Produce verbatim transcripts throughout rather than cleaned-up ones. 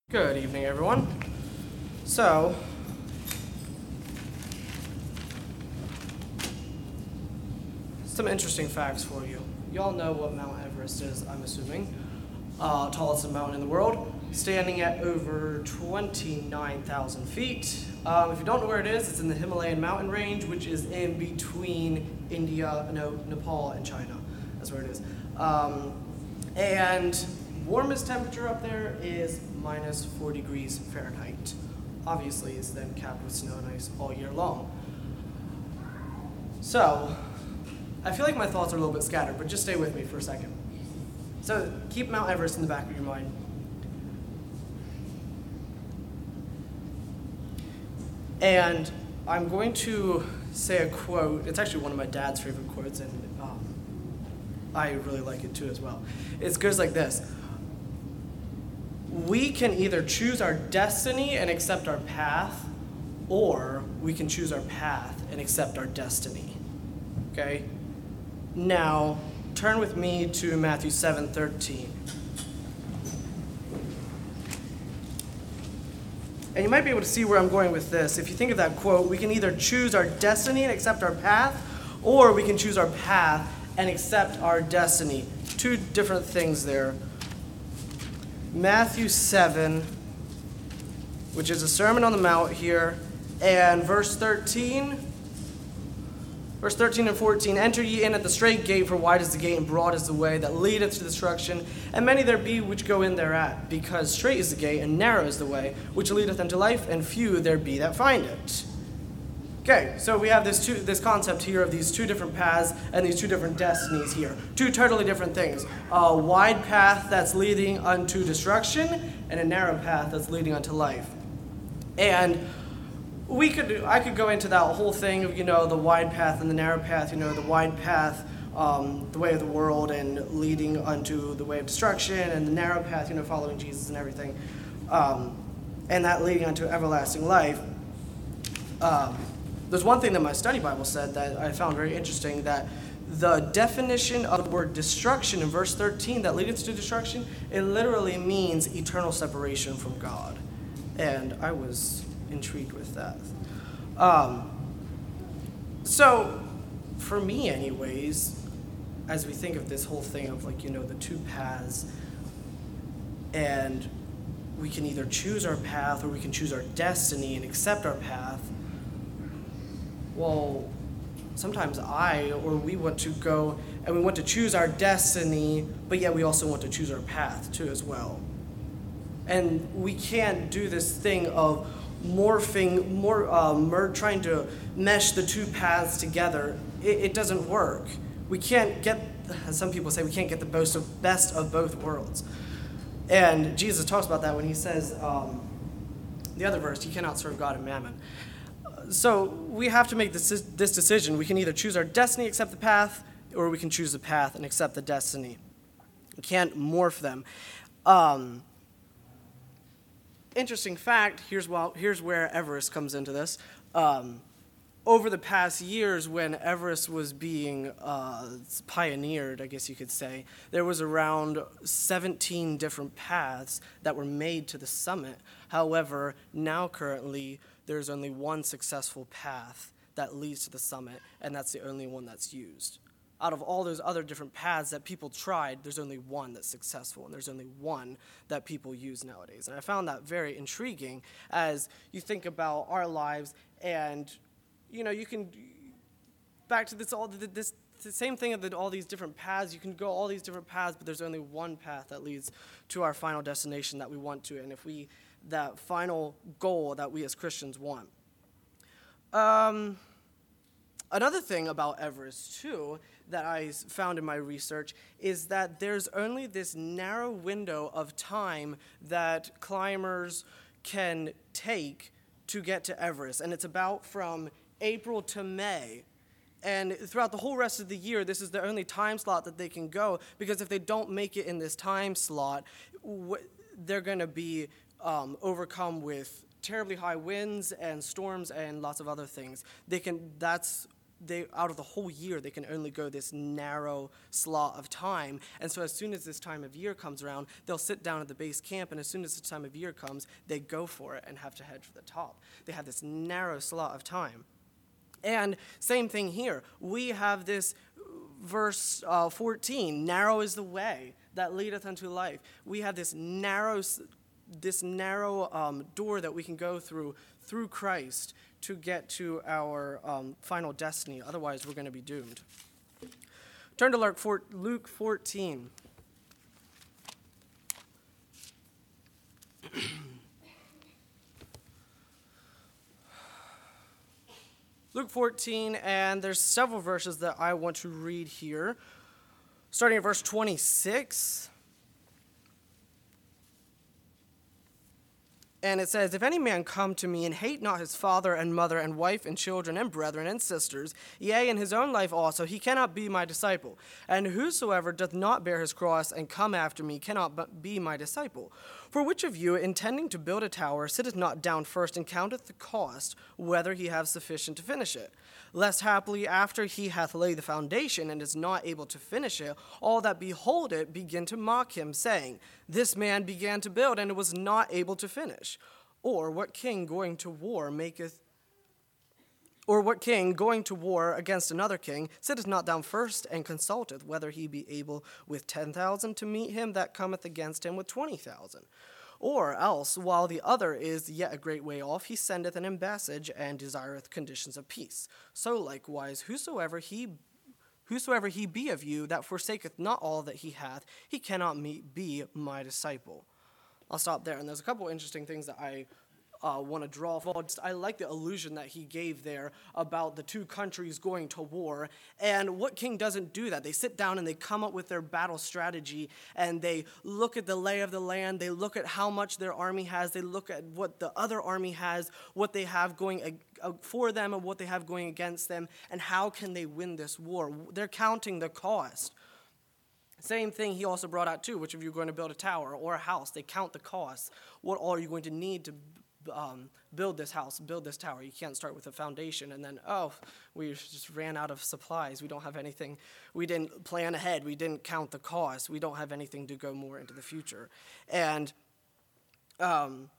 Good evening, everyone. So, some interesting facts for you. You all know what Mount Everest is, I'm assuming. Uh, tallest mountain in the world, standing at over twenty-nine thousand feet. Um, if you don't know where it is, it's in the Himalayan mountain range, which is in between India, no, Nepal, and China. That's where it is. Um, and warmest temperature up there is minus four degrees Fahrenheit. Obviously, it's then capped with snow and ice all year long. So, I feel like my thoughts are a little bit scattered, but just stay with me for a second. So, keep Mount Everest in the back of your mind. And I'm going to say a quote. It's actually one of my dad's favorite quotes, and um, I really like it too as well. It goes like this. We can either choose our destiny and accept our path, or we can choose our path and accept our destiny. Okay? Now, turn with me to Matthew seven thirteen. And you might be able to see where I'm going with this. If you think of that quote, we can either choose our destiny and accept our path, or we can choose our path and accept our destiny. Two different things there. Matthew seven, which is a Sermon on the Mount here, and verse thirteen. Verse thirteen and fourteen, enter ye in at the straight gate, for wide is the gate and broad is the way that leadeth to destruction, and many there be which go in thereat, because straight is the gate and narrow is the way which leadeth unto life, and few there be that find it. Okay, so we have this two, this concept here of these two different paths and these two different destinies here. Two totally different things. A wide path that's leading unto destruction, and a narrow path that's leading unto life. And we could, I could go into that whole thing of, you know, the wide path and the narrow path, you know, the wide path, um, the way of the world and leading unto the way of destruction, and the narrow path, you know, following Jesus and everything, um, and that leading unto everlasting life. Um, There's one thing that my study Bible said that I found very interesting, that the definition of the word destruction in verse thirteen, that leadeth to destruction, it literally means eternal separation from God. And I was intrigued with that. Um, so, for me anyways, as we think of this whole thing of, like, you know, the two paths, and we can either choose our path or we can choose our destiny and accept our path. Well, sometimes I or we want to go and we want to choose our destiny, but yet we also want to choose our path too as well. And we can't do this thing of morphing, more, uh, mer- trying to mesh the two paths together. It, it doesn't work. We can't get, as some people say, we can't get the best of, best of both worlds. And Jesus talks about that when he says, um, the other verse, you cannot serve God and mammon. So we have to make this, this decision. We can either choose our destiny, accept the path, or we can choose the path and accept the destiny. We can't morph them. Um, interesting fact, here's, well, here's where Everest comes into this. Um, over the past years when Everest was being uh, pioneered, I guess you could say, there was around seventeen different paths that were made to the summit. However, now currently, there's only one successful path that leads to the summit, and that's the only one that's used. Out of all those other different paths that people tried, there's only one that's successful, and there's only one that people use nowadays. And I found that very intriguing as you think about our lives, and, you know, you can, back to this, all this, the same thing of the, all these different paths, you can go all these different paths, but there's only one path that leads to our final destination that we want to, and if we that final goal that we as Christians want. Um, another thing about Everest, too, that I found in my research is that there's only this narrow window of time that climbers can take to get to Everest, and it's about from April to May. And throughout the whole rest of the year, this is the only time slot that they can go, because if they don't make it in this time slot, they're going to be Um, overcome with terribly high winds and storms and lots of other things. They can. That's they out of the whole year, they can only go this narrow slot of time. And so as soon as this time of year comes around, they'll sit down at the base camp, and as soon as the time of year comes, they go for it and have to head for the top. They have this narrow slot of time. And same thing here. We have this verse uh, fourteen, narrow is the way that leadeth unto life. We have this narrow this narrow um, door that we can go through through Christ to get to our um, final destiny. Otherwise, we're going to be doomed. Turn to Luke fourteen. Luke fourteen, and there's several verses that I want to read here. Starting at verse twenty-six. And it says, if any man come to me and hate not his father and mother and wife and children and brethren and sisters, yea, and his own life also, he cannot be my disciple. And whosoever doth not bear his cross and come after me cannot be my disciple. For which of you, intending to build a tower, sitteth not down first and counteth the cost, whether he have sufficient to finish it? Lest haply after he hath laid the foundation and is not able to finish it, all that behold it begin to mock him, saying, this man began to build and was not able to finish. Or what king going to war maketh Or what king, going to war against another king, sitteth not down first and consulteth whether he be able with ten thousand to meet him that cometh against him with twenty thousand? Or else, while the other is yet a great way off, he sendeth an embassage and desireth conditions of peace. So likewise, whosoever he Whosoever he be of you that forsaketh not all that he hath, he cannot be my disciple. I'll stop there. And there's a couple interesting things that I uh, want to draw from. I like the allusion that he gave there about the two countries going to war. And what king doesn't do that? They sit down and they come up with their battle strategy, and they look at the lay of the land. They look at how much their army has. They look at what the other army has, what they have going for them and what they have going against them, and how can they win this war. They're counting the cost. Same thing he also brought out too, which if you're going to build a tower or a house, they count the costs. What all are you going to need to um, build this house, build this tower? You can't start with a foundation and then, oh, we just ran out of supplies. We don't have anything. We didn't plan ahead. We didn't count the costs. We don't have anything to go more into the future. And um,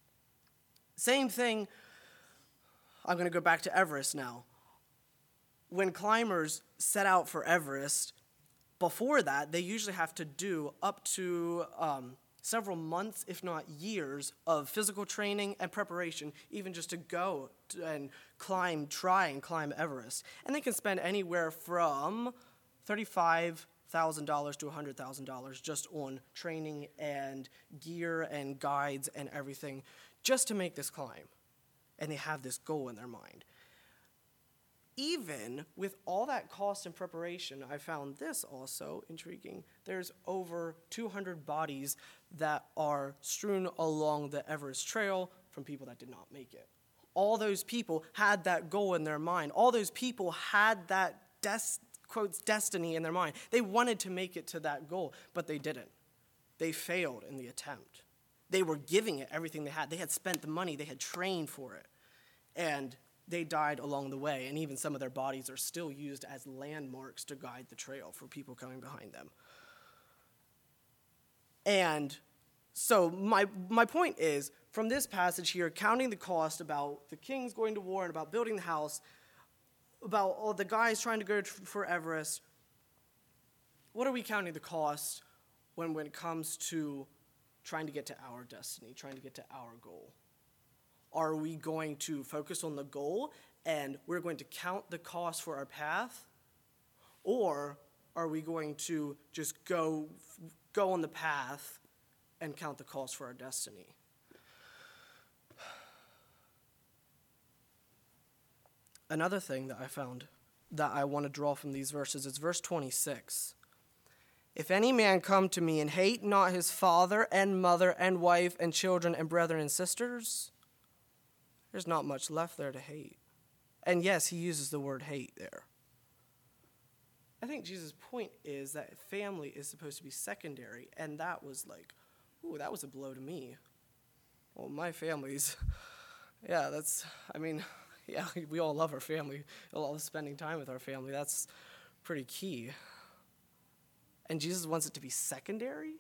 same thing, I'm going to go back to Everest now. When climbers set out for Everest, before that, they usually have to do up to um, several months, if not years, of physical training and preparation, even just to go to and climb, try and climb Everest. And they can spend anywhere from thirty-five thousand dollars to one hundred thousand dollars just on training and gear and guides and everything just to make this climb. And they have this goal in their mind. Even with all that cost and preparation, I found this also intriguing. There's over two hundred bodies that are strewn along the Everest Trail from people that did not make it. All those people had that goal in their mind. All those people had that, des- quotes, destiny in their mind. They wanted to make it to that goal, but they didn't. They failed in the attempt. They were giving it everything they had. They had spent the money. They had trained for it. And they died along the way, and even some of their bodies are still used as landmarks to guide the trail for people coming behind them. And so my my point is, from this passage here, counting the cost about the kings going to war and about building the house, about all the guys trying to go for Everest, what are we counting the cost when, when it comes to trying to get to our destiny, trying to get to our goal? Are we going to focus on the goal and we're going to count the cost for our path? Or are we going to just go, go on the path and count the cost for our destiny? Another thing that I found that I want to draw from these verses is verse twenty-six. If any man come to me and hate not his father and mother and wife and children and brethren and sisters, there's not much left there to hate. And yes, he uses the word hate there. I think Jesus' point is that family is supposed to be secondary, and that was like, ooh, that was a blow to me. Well, my family's, yeah, that's, I mean, Yeah, we all love our family. We love spending time with our family. That's pretty key. And Jesus wants it to be secondary?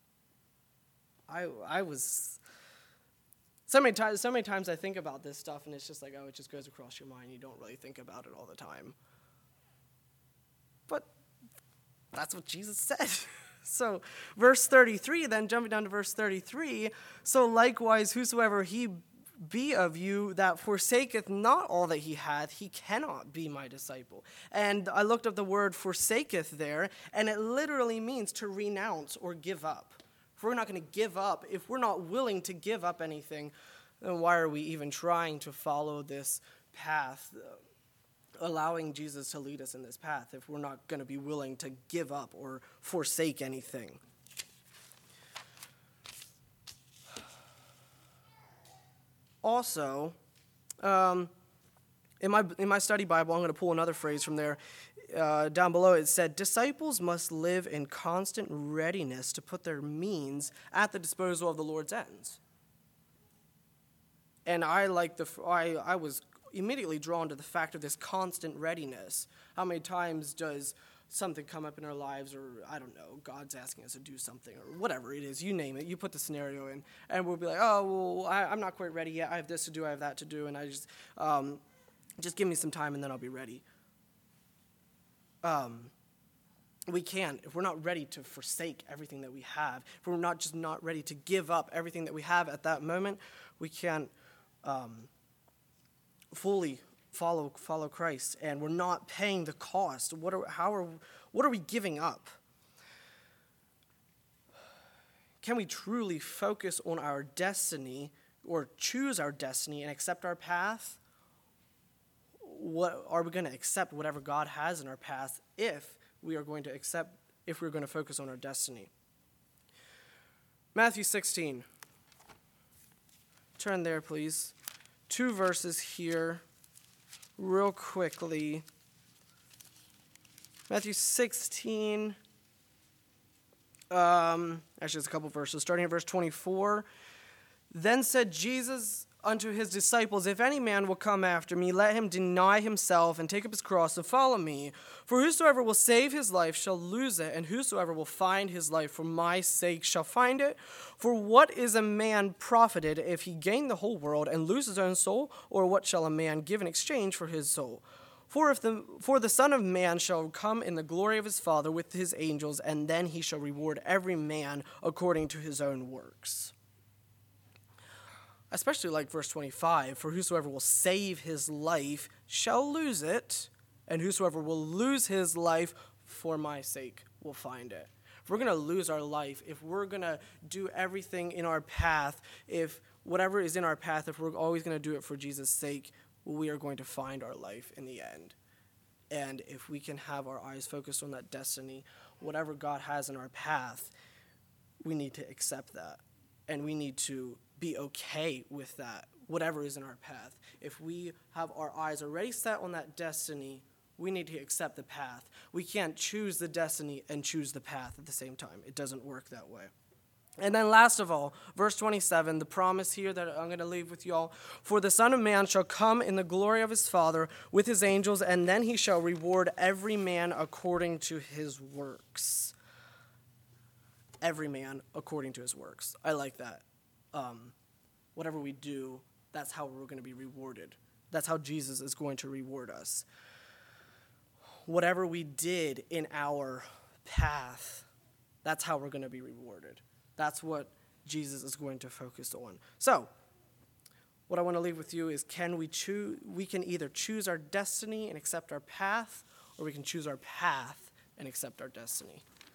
I I was... So many times, so many times I think about this stuff, and it's just like, oh, it just goes across your mind. You don't really think about it all the time. But that's what Jesus said. So verse thirty-three, then jumping down to verse thirty-three, so likewise, whosoever he be of you that forsaketh not all that he hath, he cannot be my disciple. And I looked up the word forsaketh there, and it literally means to renounce or give up. If we're not going to give up, if we're not willing to give up anything, then why are we even trying to follow this path, uh, allowing Jesus to lead us in this path, if we're not going to be willing to give up or forsake anything? Also, um, in my in my study Bible, I'm going to pull another phrase from there. Uh, down below, it said, disciples must live in constant readiness to put their means at the disposal of the Lord's ends. And I like the I, I was immediately drawn to the fact of this constant readiness. How many times does something come up in our lives, or I don't know, God's asking us to do something, or whatever it is, you name it, you put the scenario in, and we'll be like, oh, well, I, I'm not quite ready yet, I have this to do, I have that to do, and I just, um, just give me some time and then I'll be ready. Um, we can't, if we're not ready to forsake everything that we have, if we're not just not ready to give up everything that we have at that moment, we can't um, fully follow follow Christ, and we're not paying the cost. What are how are what are we giving up? Can we truly focus on our destiny, or choose our destiny and accept our path? What are we going to accept whatever God has in our path if we are going to accept if we're going to focus on our destiny? Matthew sixteen. Turn there, please. Two verses here, real quickly. Matthew sixteen. Um, actually, it's a couple verses. Starting at verse twenty-four. Then said Jesus unto his disciples, if any man will come after me, let him deny himself and take up his cross and follow me. For whosoever will save his life shall lose it, and whosoever will find his life for my sake shall find it. For what is a man profited if he gain the whole world and lose his own soul? Or what shall a man give in exchange for his soul? For if the for the Son of Man shall come in the glory of his Father with his angels, and then he shall reward every man according to his own works. Especially like verse twenty-five, for whosoever will save his life shall lose it, and whosoever will lose his life for my sake will find it. If we're going to lose our life, if we're going to do everything in our path, if whatever is in our path, if we're always going to do it for Jesus' sake, we are going to find our life in the end. And if we can have our eyes focused on that destiny, whatever God has in our path, we need to accept that. And we need to be okay with that, whatever is in our path. If we have our eyes already set on that destiny, we need to accept the path. We can't choose the destiny and choose the path at the same time. It doesn't work that way. And then last of all, verse twenty-seven, the promise here that I'm going to leave with y'all. For the Son of Man shall come in the glory of his Father with his angels, and then he shall reward every man according to his works. Every man according to his works. I like that. Um, whatever we do, that's how we're going to be rewarded. That's how Jesus is going to reward us. Whatever we did in our path, that's how we're going to be rewarded. That's what Jesus is going to focus on. So, what I want to leave with you is can we choose, we can either choose our destiny and accept our path, or we can choose our path and accept our destiny.